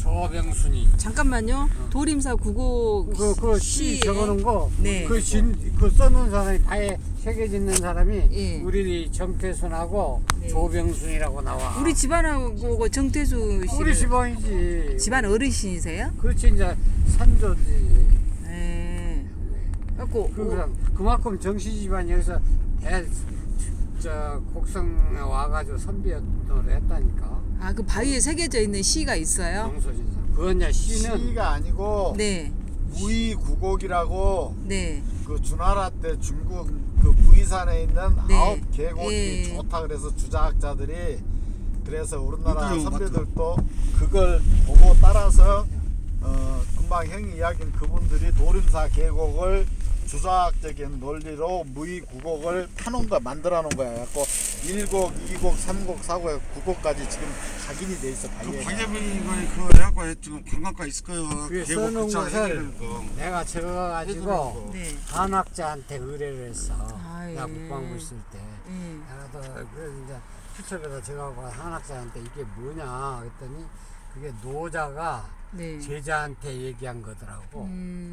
조병순이. 잠깐만요. 도림사 국어 그 시 시 적어놓은 거. 네. 그 써놓은 사람이 바에 새겨 짓는 사람이 예. 우리 정태순하고 네. 조병순이라고 나와. 우리 집안하고 그 정태수 씨 우리 집안이지. 집안 어르신이세요? 그렇지 이제 산조지. 네. 갖고 그만큼 정씨 집안 여기서 곡성에 와가지고 선비였노를 했다니까. 그 바위에 새겨져 있는 시가 있어요? 정소진사. 그건 이제 시는 시가 아니고 네. 무의국옥이라고 네. 그 주나라 때 중국 그 무의산에 있는 네. 9계곡이 예. 좋다 그래서 주자학자들이 그래서 우리나라 이끌어 선배들도 그걸 보고 따라서 금방 형이 이야기한 그분들이 도림사 계곡을 주자학적인 논리로 무의국옥을 파놓은 거 만들어 놓은 거야. 갖고 1곡, 2곡, 3곡, 4곡, 9곡까지 지금 각인이 돼 있어. 그 바위에. 박예빈이 그거 해갖고 지금 관광가 있을 거예요. 그게 계곡 써놓은 근처 것을 해주는 거. 내가 적어가지고 네. 한학자한테 의뢰를 했어. 아, 내가 예. 국방부 있을 때. 예. 내가 그래서 이제 수첩에다 적어갖고 한학자한테 이게 뭐냐 그랬더니 그게 노자가 네. 제자한테 얘기한 거더라고.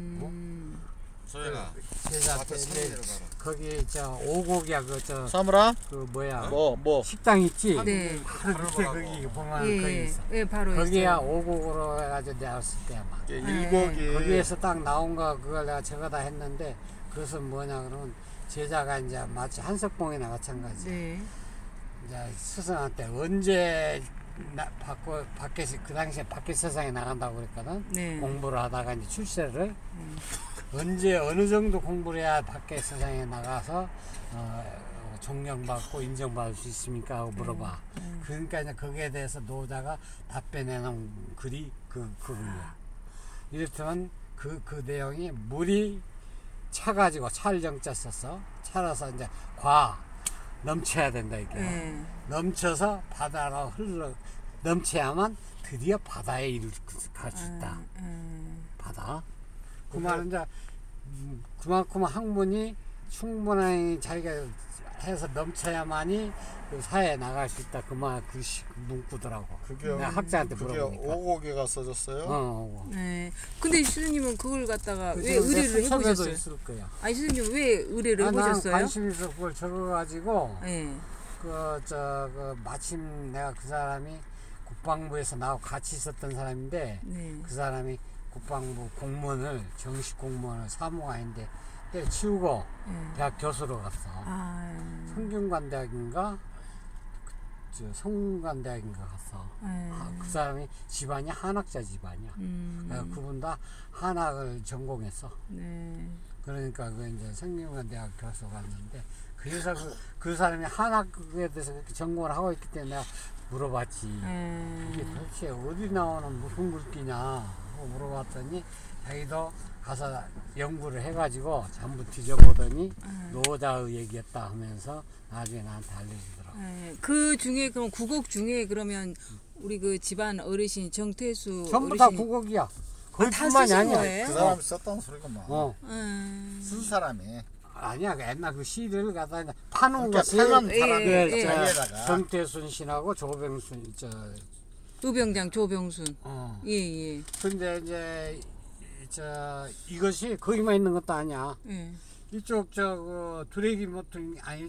소영아. 제자한테 앞에 산에 이제 내려가라. 거기 오곡이야 사물아? 그 뭐야 뭐? 식당 있지? 네. 바로 밑에 거기 보면 거기 예. 있어. 예, 바로 거기야 있어요. 오곡으로 해가지고 내가 왔을 때야 막. 1곡이 거기에서 딱 나온 거 그걸 내가 적어다 했는데 그것은 뭐냐 그러면 제자가 이제 마치 한석봉이나 마찬가지. 네. 이제 스승한테 언제 밖에서 그 당시에 밖에 세상에 나간다고 그랬거든. 네. 공부를 하다가 이제 출세를 언제 어느 정도 공부를 해야 밖에 세상에 나가서 존경받고 인정받을 수 있습니까 하고 물어봐. 그러니까 이제 거기에 대해서 노자가 답변해놓은 글이 그거야. 이랬더니 그 내용이 물이 차가지고 찰정자 써서 차라서 이제 넘쳐야 된다 이게. 네. 넘쳐서 바다로 넘쳐야만 드디어 바다에 갈 수 있다. 바다. 그 말은 이제 그만큼 학문이 충분히 자기가 해서 넘쳐야만이 그 사회에 나갈 수 있다. 그말 그 문구더라고. 그게 내가 학자한테 그게 물어보니까. 5곡에가 써졌어요. 네. 근데 스님은 그걸 갖다가 왜 지금 내 의뢰를 수첩에도 해보셨어요? 있을 거야. 아니 스님 왜 의뢰를 난 해보셨어요? 관심 있어 그걸 적어가지고 네. 마침 내가 그 사람이 국방부에서 나하고 같이 있었던 사람인데 네. 그 사람이 국방부 공무원을 정식 공무원을 사무관인데 때려치우고 대학 교수로 갔어. 성균관대학인가 성균관대학인가 갔어. 그 사람이 집안이 한학자 집안이야. 그분 다 한학을 전공했어. 네. 그러니까 그 이제 성균관대학 교수 갔는데 그래서 그 사람이 한학에 대해서 그렇게 전공을 하고 있기 때문에 내가 물어봤지. 이게 도대체 어디 나오는 무슨 글귀냐 하고 물어봤더니 자기도 가서 연구를 해가지고 전부 뒤져보더니 노자의 얘기였다 하면서 나중에 나한테 알려주더라고. 그 중에 그럼 국곡 중에 그러면 우리 그 집안 어르신 정태수 전부 다 어르신이 국곡이야. 다 거기뿐만이 쓰신 아니야. 거예요? 그 사람이 썼다는 소리구만. 쓴 사람이. 아니야. 그 옛날 그 시를 갖다 이제 파놓은 그러니까 것을 팔만 예, 사람이 예. 자기에다가. 정태순 씨하고 조병순 노병장 조병순. 예. 근데 이제 이것이 거기만 있는 것도 아니야. 예. 이쪽 두레기 모퉁이 아니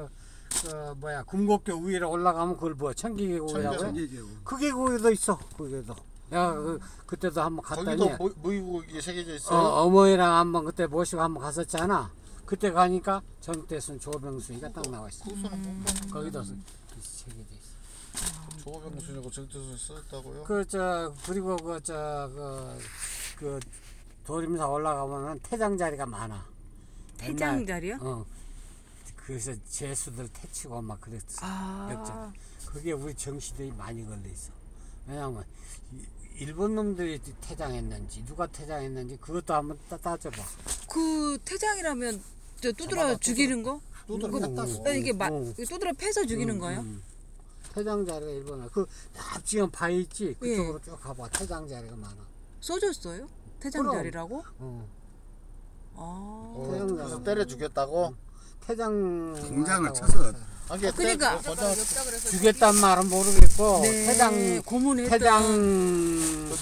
금곡교 위로 올라가면 그걸 뭐야 청기계곡이라고. 청계계곡. 그 계곡에도 있어. 거기도. 내가 그때도 한번 갔더니 거기도 무의국이 새겨져 있어요. 어머니랑 한번 그때 모시고 한번 갔었잖아. 그때 가니까 정태순 조병순이가 딱 나와 있어. 거기도 새겨져 있어. 조병순이고 정태순이 썼다고요? 그리고 그 도림사 올라가면은 태장 자리가 많아. 태장 자리요? 그래서 제수들 태치고 막 그랬어. 역전. 그게 우리 정시대에 많이 걸려 있어. 왜냐면 일본 놈들이 태장했는지 누가 태장했는지 그것도 한번 따져봐. 그 태장이라면 저 두드러 죽이는 거? 두드러 팼다 써. 이게 두드러 패서 죽이는 거예요? 태장 자리가 일본에 그 납치한 바위 있지 그쪽으로 쭉 가봐. 태장 자리가 많아. 써줬어요? 태장 그럼. 자리라고? 그래서 때려 죽였다고? 태장 공장을 쳐서 그러니까 주겠단 말은 모르겠고 네, 태장 고문했던 태장